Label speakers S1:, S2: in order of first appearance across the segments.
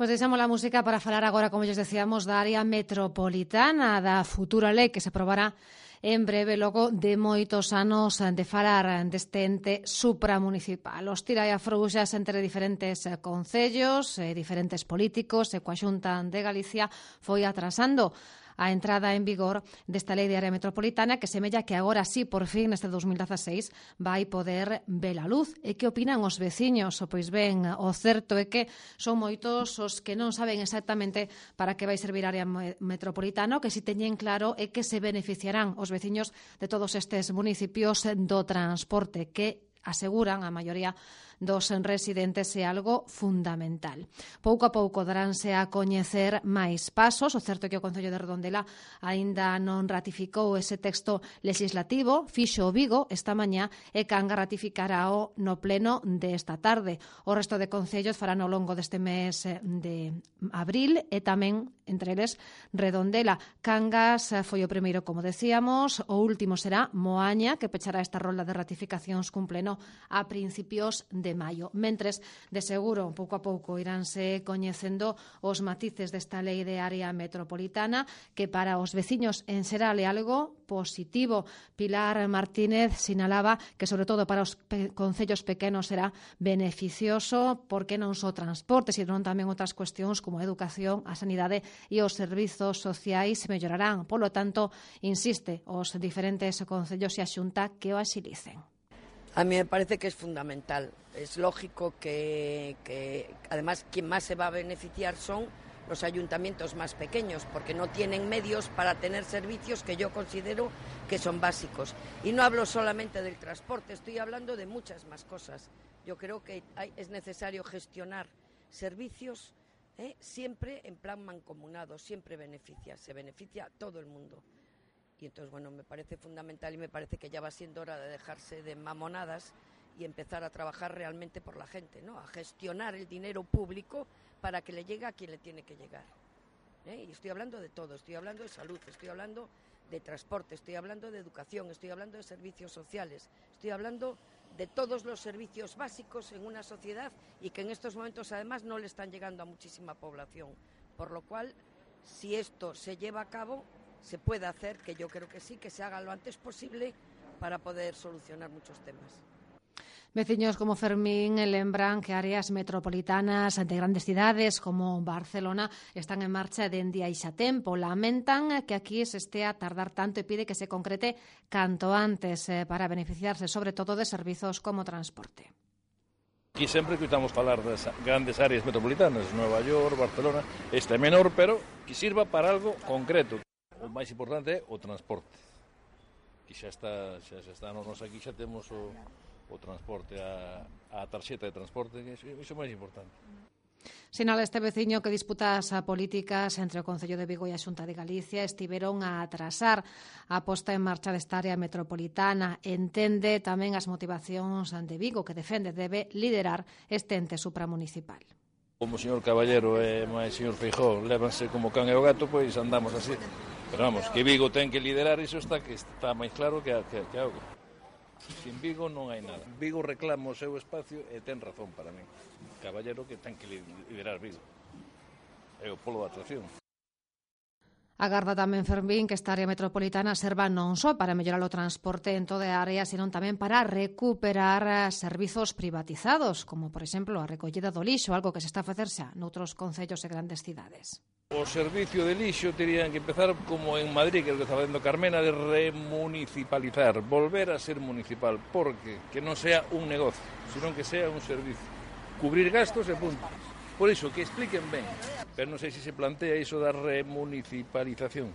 S1: Pois deixamos a música para falar agora, como lles decíamos, da área metropolitana, da futura lei que se aprobará en breve, logo de moitos anos de falar deste ente supramunicipal. Os tira e afrouxas entre diferentes concellos, diferentes políticos e coa Xunta de Galicia foi atrasando a entrada en vigor desta lei de área metropolitana que semella que agora sí, por fin, neste 2016, vai poder ver a luz. E que opinan os veciños? Pois ben, o certo é que son moitos os que non saben exactamente para que vai servir a área metropolitana, o que si teñen claro é que se beneficiarán os veciños de todos estes municipios do transporte, que aseguran a maioría dos residentes é algo fundamental. Pouco a pouco daránse a coñecer máis pasos. O certo é que o Concello de Redondela aínda non ratificou ese texto legislativo, fixo o Vigo esta mañá e Cangas ratificarao no pleno desta tarde. O resto de concellos farán ao longo deste mes de abril e tamén, entre eles, Redondela. Cangas foi o primeiro, como decíamos, o último será Moaña, que pechará esta rolda de ratificacións cun pleno a principios de maio. Mentres, de seguro, pouco a pouco iránse coñecendo os matices desta lei de área metropolitana, que para os veciños en xeral é algo positivo. Pilar Martínez sinalaba que, sobre todo para os concellos pequenos, será beneficioso porque non só transporte, sino tamén outras cuestións como a educación, a sanidade e os servizos sociais mellorarán. Polo tanto, insiste os diferentes concellos e a Xunta que o axilicen.
S2: A mí me parece que es fundamental. Es lógico que además quien más se va a beneficiar son los ayuntamientos más pequeños, porque no tienen medios para tener servicios que yo considero que son básicos. Y no hablo solamente del transporte, estoy hablando de muchas más cosas. Yo creo que es necesario gestionar servicios siempre en plan mancomunado, siempre se beneficia a todo el mundo. Y entonces, bueno, me parece fundamental y me parece que ya va siendo hora de dejarse de mamonadas y empezar a trabajar realmente por la gente, ¿no? A gestionar el dinero público para que le llegue a quien le tiene que llegar. Y estoy hablando de todo, estoy hablando de salud, estoy hablando de transporte, estoy hablando de educación, estoy hablando de servicios sociales, estoy hablando de todos los servicios básicos en una sociedad y que en estos momentos además no le están llegando a muchísima población. Por lo cual, si esto se lleva a cabo, se puede hacer, que yo creo que sí, que se haga lo antes posible para poder solucionar muchos temas.
S1: Veciños como Fermín lembran que áreas metropolitanas de grandes cidades como Barcelona están en marcha dende hai xa tempo. Lamentan que aquí se estea a tardar tanto e pide que se concrete canto antes para beneficiarse sobre todo de servizos como transporte.
S3: Aquí sempre escutamos falar das grandes áreas metropolitanas, Nova York, Barcelona, esta é menor, pero que sirva para algo concreto. O máis importante é o transporte, que xa está nos aquí, xa temos o transporte, a tarxeta de transporte, que iso é máis importante.
S1: Sinala este veciño que disputas políticas entre o Concello de Vigo e a Xunta de Galicia estiveron a atrasar a posta en marcha desta área metropolitana. Entende tamén as motivacións de Vigo, que defende debe liderar este ente supramunicipal.
S3: Como o señor Caballero e o señor Feijóo lévanse como can e o gato, pois andamos así. Pero vamos, que Vigo ten que liderar, iso está máis claro que algo. Sin Vigo non hai nada. Vigo reclama o seu espacio e ten razón para mí. Caballero que ten que liderar Vigo. É o polo de atracción.
S1: Agarda tamén Fermín que esta área metropolitana serva non só para mellorar o transporte en toda a área, senón tamén para recuperar servizos privatizados, como, por exemplo, a recollida do lixo, algo que se está a facer xa noutros concellos e grandes cidades.
S3: O servicio de lixo terían que empezar como en Madrid, que é o que está facendo Carmena, de remunicipalizar, volver a ser municipal, porque que non sea un negocio, senón que sea un servicio. Cubrir gastos e punto. Por iso, que expliquen ben, pero non sei se plantea iso da remunicipalización.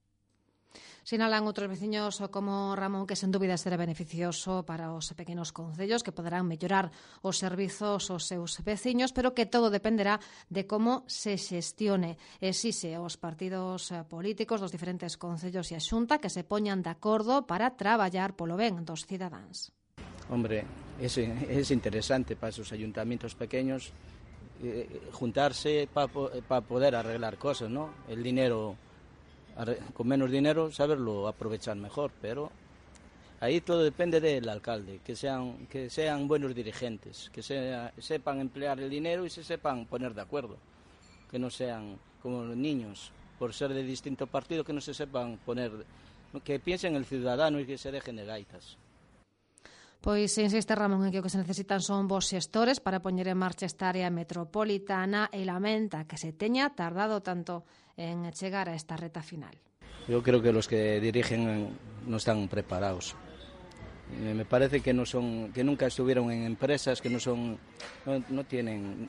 S1: Sinalan outros veciños como Ramón que sen dúbida será beneficioso para os pequenos concellos que poderán mellorar os servizos aos seus veciños, pero que todo dependerá de como se xestione. Exixe aos partidos políticos dos diferentes concellos e a Xunta que se poñan de acordo para traballar polo ben dos cidadáns.
S4: Hombre, es interesante para esos ayuntamientos pequeños juntarse para poder arreglar cosas, ¿no? El dinero, con menos dinero, saberlo aprovechar mejor, pero ahí todo depende del alcalde, que sean buenos dirigentes, que sepan emplear el dinero y se sepan poner de acuerdo. que non sean como los niños, por ser de distinto partido, que non se sepan poner, que piensen el ciudadano e que se dejen de gaitas.
S1: Pois insiste Ramón en que o que se necesitan son bons xestores para poñer en marcha esta área metropolitana e lamenta que se teña tardado tanto en chegar a esta reta final.
S4: Yo creo que los que dirigen no están preparados. Me parece que no son, que nunca estuvieron en empresas, que no tienen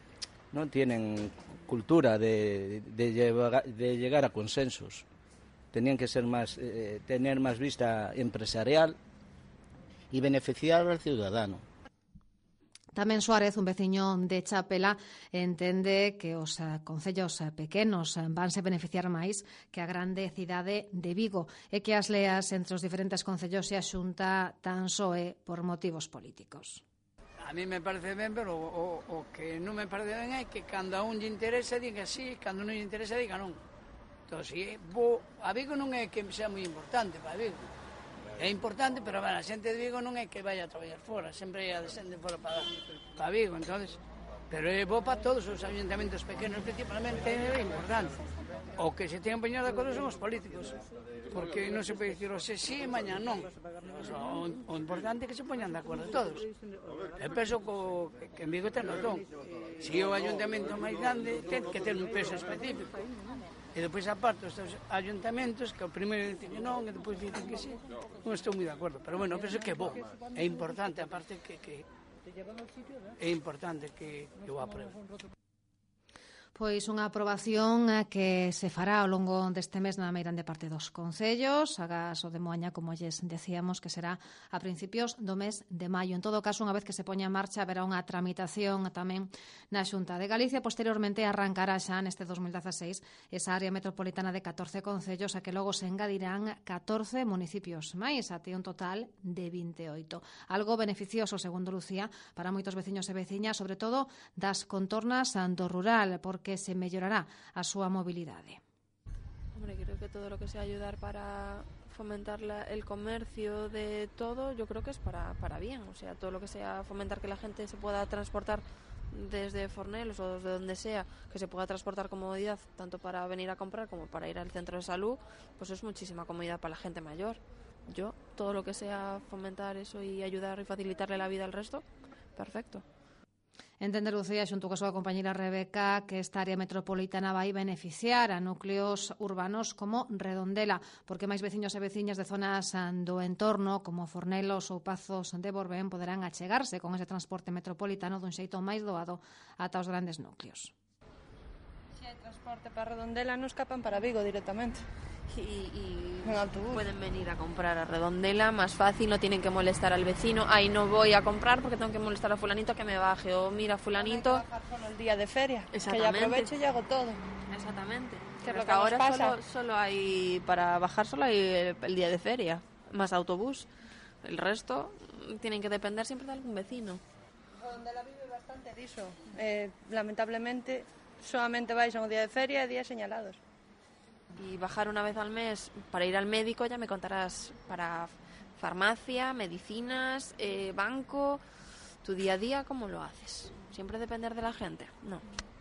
S4: cultura de llegar a consensos. Tenían que ser tener más vista empresarial y beneficiar al ciudadano.
S1: Tamén Suárez, un veciño de Chapela, entende que os concellos pequenos vanse beneficiar máis que a grande cidade de Vigo e que as leas entre os diferentes concellos se a Xunta tan só é por motivos políticos.
S5: A mí me parece ben, pero o que non me parece ben é que cando a un lle interesa diga sí, cando non lle interesa diga non. Entón, a Vigo non é que sea moi importante para Vigo. É importante, pero a xente de Vigo non é que vaya a traballar fora, sempre é a de xente fora para Vigo, entonces, pero é bo para todos os ayuntamentos pequenos, principalmente é importante. O que se teñen poñer de acordo son os políticos, porque non se pode dicir hoxe sí e mañá non. O importante é que se poñan de acordo todos. Eu penso que en Vigo ten razón. Se o ayuntamento máis grande ten que ter un peso específico. E depois, aparte, os ayuntamentos, que o primeiro dicen que non, e depois dicen que sí, non estou moi de acordo. Pero, bueno, penso que é bo, é importante, aparte que é importante que o apruebe.
S1: Pois unha aprobación que se fará ao longo deste mes na meirande parte dos concellos, agás o de Moaña, como lles decíamos, que será a principios do mes de maio. En todo caso, unha vez que se poña en marcha, haberá unha tramitación tamén na Xunta de Galicia. Posteriormente arrancará xa neste 2016 esa área metropolitana de 14 concellos, a que logo se engadirán 14 municipios máis, até un total de 28. Algo beneficioso, segundo Lucía, para moitos veciños e veciñas, sobre todo das contornas do rural, porque que se mellorará a súa mobilidade.
S6: Hombre, creo que todo lo que sea ayudar para fomentar el comercio de todo, yo creo que es para bien. O sea, todo lo que sea fomentar que la gente se pueda transportar desde Fornelos o desde donde sea, que se pueda transportar comodidad, tanto para venir a comprar como para ir al centro de salud, pues es muchísima comodidad para la gente mayor. Yo, todo lo que sea fomentar eso y ayudar y facilitarle la vida al resto, perfecto.
S1: Entende Lucía, xunto coa súa compañera Rebeca, que esta área metropolitana vai beneficiar a núcleos urbanos como Redondela, porque máis veciños e veciñas de zonas do entorno, como Fornelos ou Pazos de Borbén, poderán achegarse con ese transporte metropolitano dun xeito máis doado ata os grandes núcleos.
S7: Si hai transporte para Redondela, non escapan para Vigo directamente.
S6: Y pueden venir a comprar a Redondela más fácil, no tienen que molestar al vecino. Ahí no voy a comprar porque tengo que molestar a fulanito que me baje, o mira fulanito.
S7: Bajar solo el día de feria, que ya aprovecho y hago todo.
S6: Exactamente.
S7: Que es lo que
S6: ahora
S7: nos pasa.
S6: Solo hay para bajar, solo hay el día de feria, más autobús. El resto tienen que depender siempre de algún vecino.
S7: Redondela vive bastante diso. Lamentablemente solamente vais a un día de feria e días señalados.
S6: Y bajar una vez al mes para ir al médico, ya me contarás, para farmacia, medicinas, banco, tu día a día, ¿cómo lo haces? ¿Siempre depender de la gente? No.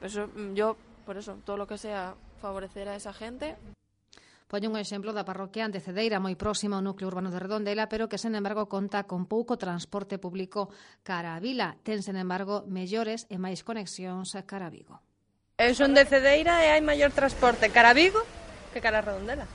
S6: Por eso, todo lo que sea favorecer a esa gente.
S1: Poño un exemplo da parroquia de Cedeira, moi próxima ao núcleo urbano de Redondela, pero que, sen embargo, conta con pouco transporte público cara a vila. Ten, sen embargo, mellores e máis conexións cara a Vigo.
S7: Eu son de Cedeira e hai maior transporte cara a Vigo que cara a Redondela.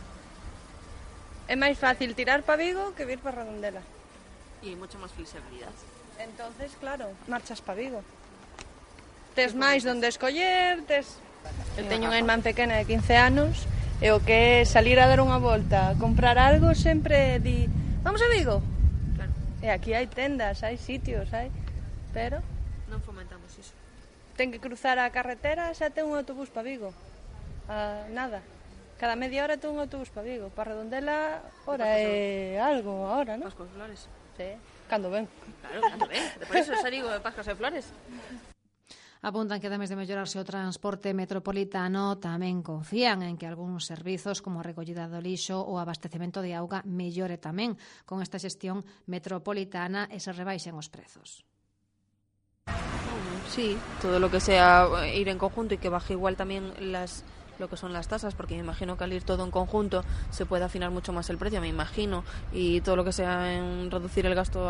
S7: É máis fácil tirar para Vigo que vir para Redondela.
S6: Y mucha más flexibilidad.
S7: Entonces, claro, marchas para Vigo. Tes máis donde escoller, Eu teño unha irmán pequena de 15 anos e o que é salir a dar unha volta, comprar algo, sempre di, vamos a Vigo?
S6: Claro.
S7: E aquí hai tendas, hai sitios, pero
S6: non fomentamos iso.
S7: Ten que cruzar a carretera, xa ten un autobús para Vigo. Nada. Cada media hora ten un autobús para Vigo. Para Redondela, hora é algo, ahora, non?
S6: Pascos e Flores.
S7: Sí, cando ven.
S6: Claro, cando ven. Por eso xa digo de Pascos e Flores.
S1: Apuntan que, ademais de mellorarse o transporte metropolitano, tamén confían en que algúns servizos como a recollida do lixo ou abastecemento de auga mellore tamén con esta xestión metropolitana e se rebaixen os prezos.
S6: Sí, todo lo que sea ir en conjunto y que baje igual también lo que son las tasas, porque me imagino que al ir todo en conjunto se puede afinar mucho más el precio, me imagino, y todo lo que sea en reducir el gasto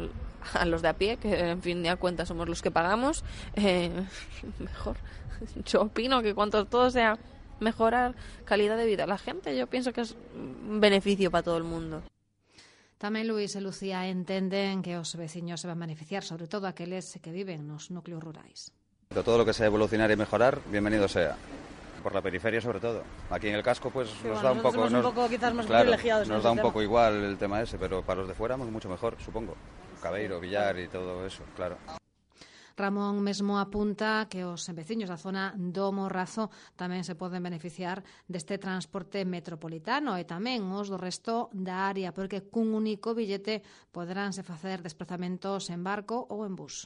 S6: a los de a pie, que en fin de cuentas somos los que pagamos, mejor. Yo opino que cuanto todo sea mejorar calidad de vida a la gente, yo pienso que es un beneficio para todo el mundo.
S1: Tamén Luís e Lucía entenden que os veciños se van beneficiar, sobre todo aqueles que viven nos núcleos rurais.
S8: Todo lo que sea evolucionar y mejorar, bienvenido sea. Por la periferia sobre todo. Aquí en el casco pues sí, nos da un poco...
S9: quizás más
S8: claro,
S9: privilegiados.
S8: Nos da un poco igual el tema ese, pero para los de fuera mucho mejor, supongo. Cabeiro, Villar y todo eso, claro.
S1: Ramón mesmo apunta que os veciños da zona do Morrazo tamén se poden beneficiar deste transporte metropolitano e tamén os do resto da área, porque cun único billete poderánse facer desplazamentos en barco ou en bus.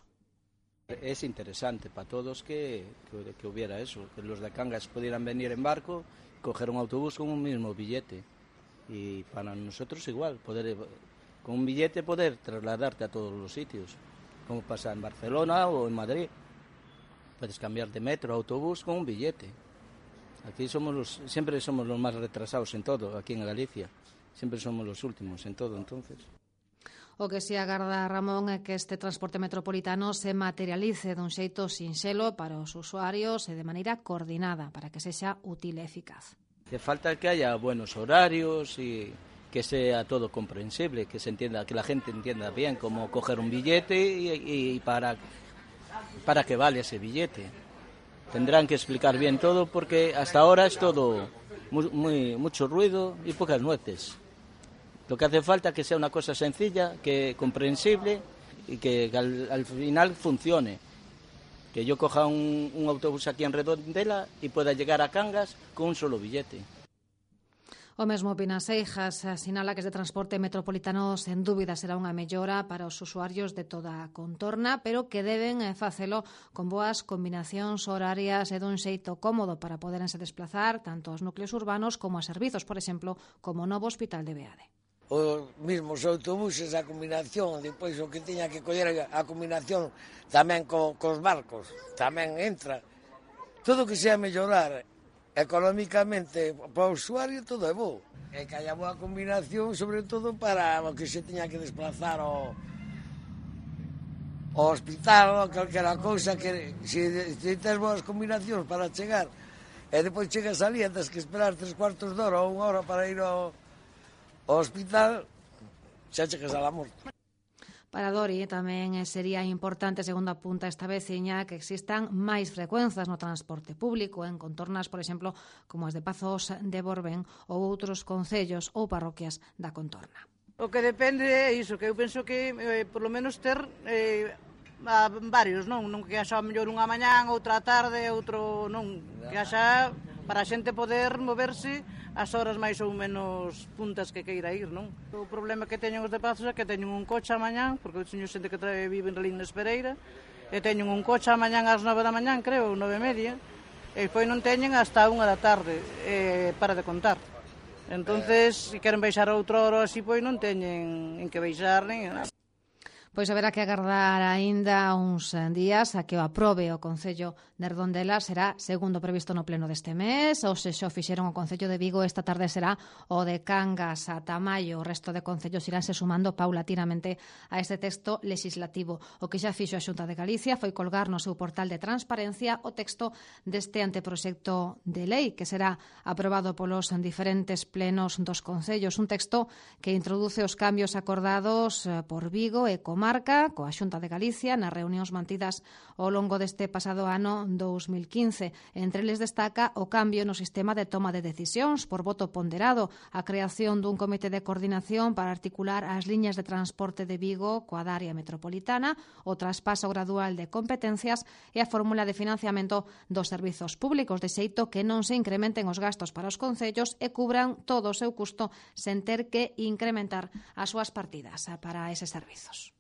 S4: Es interesante para todos que hubiera eso, que los de Cangas pudieran venir en barco, coger un autobús con un mismo billete. Y para nosotros igual, con un billete poder trasladarte a todos los sitios, como pasa en Barcelona o en Madrid. Puedes cambiar de metro a autobús con un billete. Aquí siempre somos los más retrasados en todo, aquí en Galicia. Siempre somos los últimos en todo, entonces.
S1: O que se agarda, Ramón, é que este transporte metropolitano se materialice dun xeito sinxelo para os usuarios e de maneira coordinada para que sexa útil e eficaz.
S4: Que falta que haya buenos horarios y que sea todo comprensible, que se entienda, que la gente entienda bien cómo coger un billete y para qué vale ese billete. Tendrán que explicar bien todo porque hasta ahora es todo mucho ruido y pocas nueces. Lo que hace falta es que sea una cosa sencilla, que comprensible y que al final funcione. Que yo coja un autobús aquí en Redondela y pueda llegar a Cangas con un solo billete.
S1: O mesmo opina Seijas, sinala que este transporte metropolitano sen dúbida será unha mellora para os usuarios de toda a contorna, pero que deben facelo con boas combinacións horarias e dun xeito cómodo para poderense desplazar tanto aos núcleos urbanos como a servizos, por exemplo, como o novo hospital de Beade.
S10: Os mismos autobuses, a combinación, depois o que teña que coller a combinación tamén cos barcos, tamén entra. Todo que sea mellorar económicamente para o usuario, todo é bo. E que haya boa combinación, sobre todo para o que se teña que desplazar ao hospital ou calquera cousa, que se tens boas combinacións para chegar e depois chegas ali e tens que esperar 3/4 de hora ou 1 hora para ir ao hospital, xa chegas a la morte.
S1: Para Dori tamén sería importante, segundo apunta esta veciña, que existan máis frecuenzas no transporte público en contornas, por exemplo, como as de Pazos de Borbén ou outros concellos ou parroquias da contorna.
S9: O que depende é iso, que eu penso que por lo menos ter varios, non que haxa mellor unha mañán, outra tarde, outro non, que haxa para a xente poder moverse as horas máis ou menos puntas que queira ir, non? O problema que teñen os de Pazos é que teñen un coche a mañán, porque eu teño xente que vive en Relín na Espereira, e teñen un coche a mañán ás 9 da mañán, creo, 9:30, e depois non teñen hasta 1 da tarde, para de contar. Entonces, se queren baixar a outra hora así, pois non teñen en que baixar, nen nada.
S1: Pois haberá que agardar aínda uns días a que o aprobe o Concello de Redondela. Será segundo previsto no pleno deste mes. Ou se xo fixeron o Concello de Vigo, esta tarde será o de Cangas ata maio. O resto de concellos iránse sumando paulatinamente a este texto legislativo. O que xa fixo a Xunta de Galicia foi colgar no seu portal de transparencia o texto deste anteproxecto de lei que será aprobado polos diferentes plenos dos concellos. Un texto que introduce os cambios acordados por Vigo e Comarca coa Xunta de Galicia nas reunións mantidas ao longo deste pasado ano 2015. Entre eles destaca o cambio no sistema de toma de decisións por voto ponderado, a creación dun comité de coordinación para articular as liñas de transporte de Vigo coa da área metropolitana, o traspaso gradual de competencias e a fórmula de financiamento dos servizos públicos, de xeito que non se incrementen os gastos para os concellos e cubran todo o seu custo sen ter que incrementar as súas partidas para eses servizos.